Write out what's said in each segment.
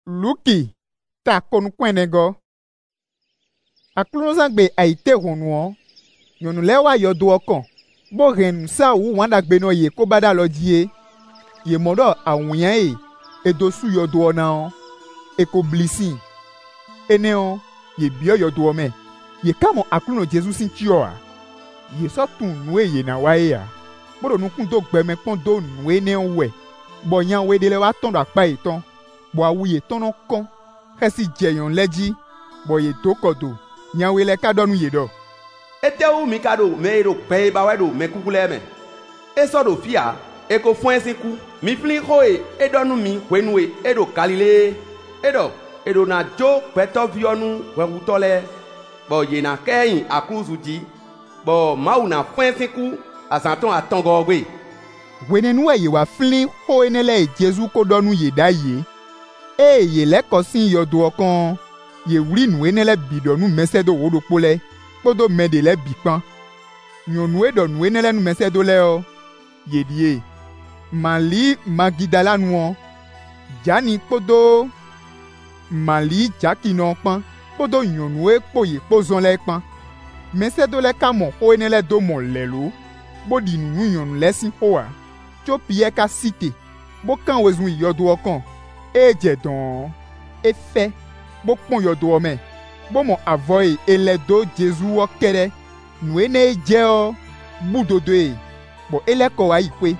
Luki ta konu kwenego. Aklonozagbe aite honuo. Nyɔnu lɛ wa yɔ do ɔkàn. Bo henu sa wu wanda gbe no ye ko bada lo die. Ye modo awunya e. Edo su yɔ do na o. Eko blisi. Eneo ye bio yɔ do me. Ye kamo aklono Jesus sin tioa. Ye so tun nue ye na wa e ya. Bodo nukun do gbe me pon do nue ne we. Bo nya we de le wa ton do apa iton. Bo awu ye ton no kon. Hesi jeyon leji. Bo ye do kodo. Nya we le ka donu ye do. Eteu mi kado me do pe ba we do me kukule me. Eso do fia e ko fun esinku. Mi flin hoe e donu mi wenue e do Galilée. Edo na jo peto vionu wewutole. Bo ye na keyin akruzu di. Bo mau na fun esinku asanton atongo gbe. Wenenu ye wa flin hoe ne le Jesu ko donu ye da ye. E ye le kosin yo do okan. Ye wuri nu ene le bidonu mesedo wodo pole. Podo mede le bipan. Nyonu edo nu ene le nu mesedo le o. Ye die. Mali Magidala nuon. Jani podo. Mali jaki non pan. Podo nyonu e po ye pozon le pan. Mesedo le kamo ho ene le do mon lelo. Bodi nu nyonu le sin hoa. Cho piye ka site. Bo kan wezun yodo okan. E jedon. E fe. Bo pon yodo me. Bo mon avoy ele do Jesu o kere. Nu ene je o. Budodo e. Bo ele ko wa ikwe.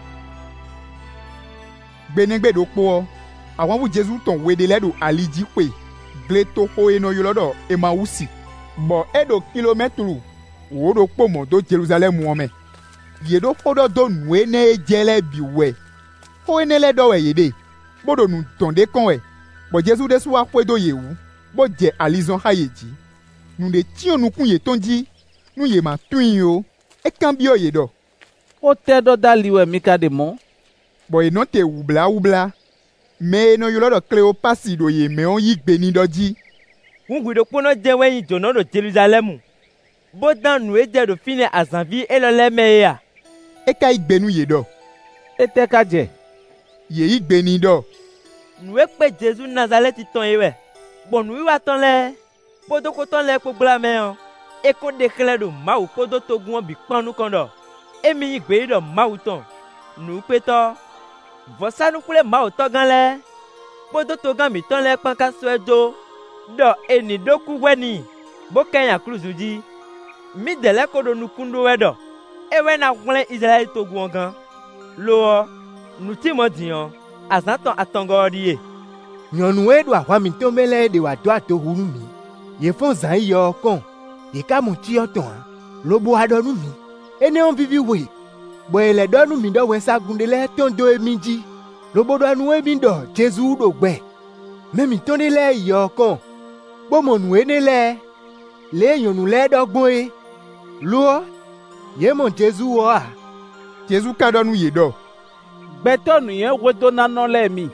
Gbenegbe do po. Àwọn bu Jesu ton wede le do aliji kwe. Gle to ho eno yolodo e ma usi. Bo edo kilometru. Wo do po mo do Jerusalem wo me. Ye do hodo do nu ene jele biwe. Ho ene le do we yede. Bo do nu tonde kon we. Bo Jesu de su wa kwedo yewu. Bo je alizon hayeji. Nu de ti onu kun ye tonji. Nu ye ma tun yo. E kan bi o ye do. O te do daliwe mika de mon. Bo e non te wubla. Me no yolodo Cléopasi do ye me on yi gbeni doji. Ngui do pono jewe yi jono do Jerusalem. Bo dan nu eje do fine azanvi e lo le me ya. E ka igbenu ye do. E te ka je. Ye igbeni do. Nu e pe Jesu Nazareth ton ewe. Bon nu wa ton le. Bo do ko ton le ko gbla me on. E ko dekle do ma u ko do togun bi panu kondo. E mi yi gbe do ma u ton. Nu pe to. Vosa nu kule ma u to gan le. Bo do to gan mi ton le pan ka so ejo. Do eni do ku weni. Bo kenya cruzu di. Mi dele ko do nu kundo wedo. E we na kule Israel togun gan. Lo nu ti mo diyan. Azanton atongo die. Nyɔnu eɖo aʋami to mele de wòado ato hunu mi. Ye fɔ zã yɔ kɔn. Ye ka mo tsi yɔtɔa. Lobo aɖɔ nu mi. Ene wɔn vivi woe. Bɔ ye le ɖɔ nu mi ɖɔ wɔ sagunde le tɔn do emi dzi. Lobo ɖɔ nu emi ɖɔ Jesu ɖo gbɛ. Mɛ mi tɔn de le yɔ kɔn. Gbɔmɔ nu ene le. Le nyɔnu le ɖɔ gbɔ ye. Loɔ. Ye mɔ Jesu wɔa. Jesu ka ɖɔ nu ye ɖɔ. Gbɛtɔ nu ye wedo nanɔ le mi.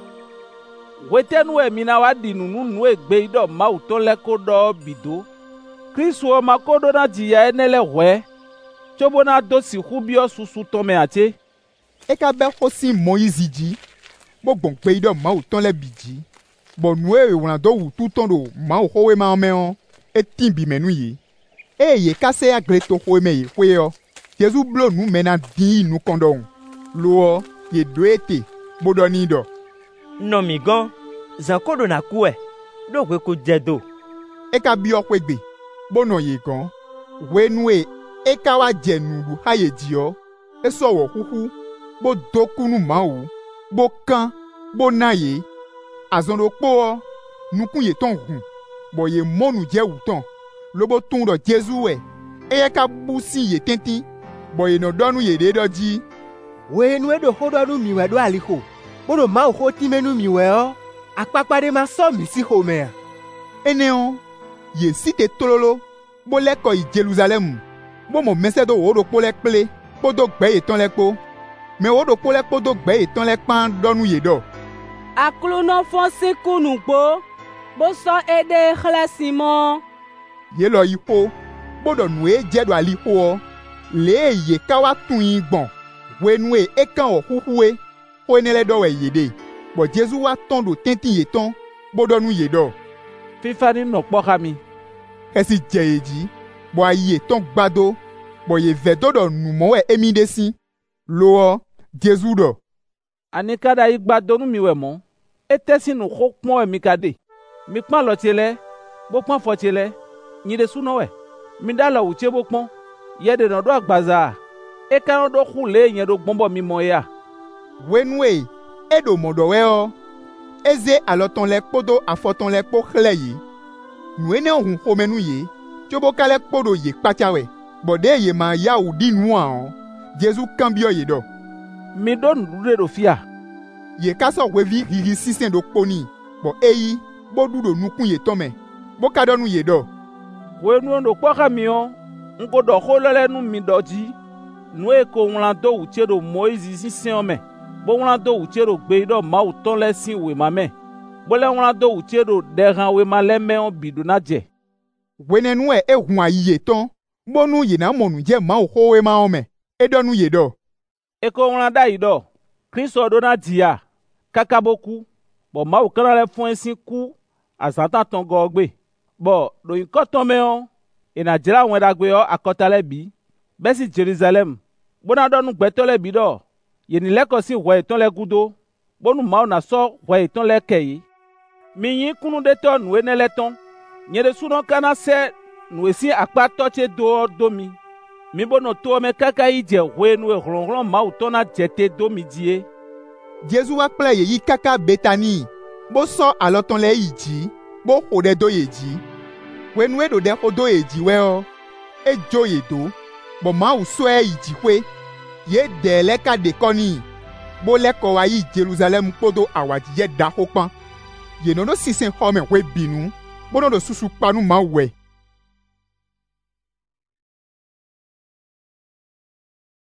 Wetenu e mina wa di nu egbe do Mawu to le ko do bido. Kristo o ma ko do na jiya ene le hwe. Chobo na do si hubio susu to me ate. E ka be hosi Moïse ji. Bo gbon pe do Mawu ton le biji. Bo nu e wona do wu tu ton do Mawu howe ma me on. E tin bi menu yi. E ye ka se agre to howe me yi hwe yo. Jesu blo nu mena di nu kondon. Lo ye doete bo do ni do. Non mi gan, zanko do na kue, do kwe ko jedo. E ka bi okwe gbe, bono ye gan, wenue, e ka wa jenudu haye diyo, e so wo huhu, bo dokunu mawu, bo kan, bo naye, azondo po, nukun ye ton hun, bo ye monu je wuton, lobo tun do Jesu we, e ka busi ye tenti, bo ye no donu ye de doji. Wenue do hodonu mi we do aliko. Bodo ma ho timenu mi we o. Akpakpa de ma so mi si ho me a. Eneon, ye site tololo, bo le ko i Jerusalem. Bo mo mese do wodo po le ple, bo do gbe ye ton le po. Me wodo po le po do gbe ye ton le pan donu ye do. Akluno fonsi kunu po, bo so ede khla Simon. Ye lo yi ho, bo do nu e je do ali ho. Le ye kawa tun yi gbon. We nu e kan o huhue. Ho ene le do we yede. Bo Jesu wa ton do tenti ye ton. kpɔɖɔnu yè ɖɔ. Fifani nɔ kpɔ xami. Xɛsi dze yè dzi, bɔ ayi etɔ̃ gbado, bɔ yè vɛ do ɖɔ numɔwɛ emi ɖe si. Loɔ, Jesu ɖɔ. Anika da yi gbado nu mi wɛ mɔ. Ete si nu xɔ kpɔn wɛ mi ka de. Mi kpɔn alɔ tse lɛ, bo kpɔn afɔ tse lɛ, nyi ɖe sunɔ wɛ. Mi da lɔ wu tse bo kpɔn. Yɛ de nɔ ɖo agbaza. Eka nɔ ɖo xu le nye ɖo gbɔn bɔ mi mɔ ya. Wenue, eɖo mɔɖɔwɛɔ. Eze alɔtɔn lɛ kpodo afɔtɔn lɛ kpo xlẽ yi. Nu ene hun xomenu ye, tso bo kalɛ kpodo ye kpatsa wɛ. Bɔde ye ma ya wu di nua o. Jesu kanbiɔ ye ɖɔ. Mi ɖo nuɖuɖu ɖo fia. Ye kasɔ wevi hihi sisɛn ɖo kponi. Bɔ eyi, bo ɖu ɖo nukun ye tɔmɛ. Bo ka ɖɔ nu ye ɖɔ. Wenu ɖo kpɔ xami o. Ŋko ɖɔ xo lele nu mi ɖɔ dzi. Nu eko ŋlã do wu tse ɖo Moïse sisɛn me. Bo ŋlã do wu tse ɖo gbe ɖɔ Mawu tɔn lɛ si wema me. Bo lɛ ŋlã do wu tse ɖo ɖehan wema lɛ mɛ bi ɖo na dze. Wenenue ehun ayi ye tɔn. Bo nu yina mɔnu dze Mawu xo wema o me. Eɖɔ nu ye ɖɔ. Eko ŋlã da yi ɖɔ. Kristo ɖo na dzia. Kaka bo ku. Bɔ Mawu kana lɛ fɔn esi ku. Azãta tɔn gɔ gbe. Bɔ ɖoyin kɔtɔn me o. Ena dzra wɛn ɖagbe yɔ akɔta lɛ bi. Bɛsi Jerusalem. Bona ɖɔ nu gbɛtɔ lɛ bi ɖɔ. Yeni lɛ kɔsi hɔ etɔn lɛ gudo. Bonu Mawu na sɔ hɔ etɔn lɛ kɛ yi. Mi nyi kunu de tɔ nu ene lɛ tɔn. Nye de sunɔ kana sɛ nu esi akpa tɔ tse do mi. Mi bono to me kaka yi dze hoe nu hlɔhlɔ Mawu tɔ na dzete do mi die. Jesu wa kple ye yi kaka Betani. Bo sɔ alɔtɔn lɛ yi dzi. Bo xɔ ɖe do ye dzi. Wenu eɖo ɖe xɔ do ye dzi wɛɔ. Edzo ye do. Bɔ Mawu sɔe yi dziƒoe. Ye ɖe lɛ ka ɖe kɔni. Bo lɛ kɔ wa yi Jerusalem kpodo awadzi ye da xɔ kpã. Ye nɔ ɖo sisɛn xɔ me hoe binu. Bo nɔ ɖo susu kpanu Mawu wɛ.